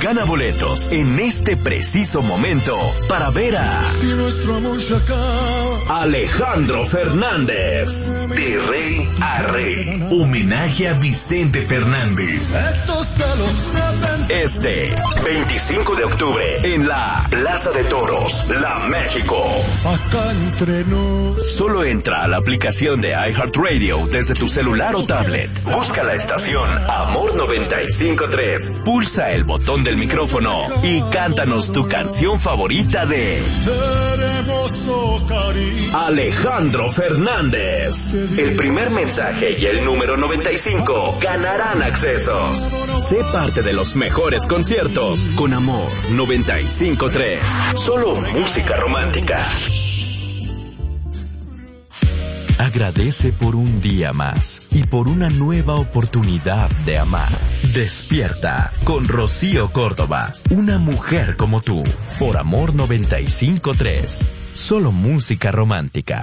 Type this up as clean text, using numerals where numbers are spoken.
Gana boletos en este preciso momento para ver a Si nuestro amor se acaba. Alejandro Fernández. De rey a rey. Homenaje a Vicente Fernández. Estos celos me hacen... Este 25 de octubre en la Plaza de Toros, La México. Acá entre nos. Solo entra a la aplicación de iHeartRadio desde tu celular o tablet. Busca la estación Amor 95.3. Pulsa el botón del micrófono y cántanos tu canción favorita de Hermoso cariño. Alejandro Fernández. El primer mensaje y el número 95 ganarán accesos. Sé parte de los mejores conciertos con Amor 95.3. Solo música romántica. Agradece por un día más y por una nueva oportunidad de amar. Despierta con Rocío Córdoba, una mujer como tú, por Amor 95.3. Solo música romántica.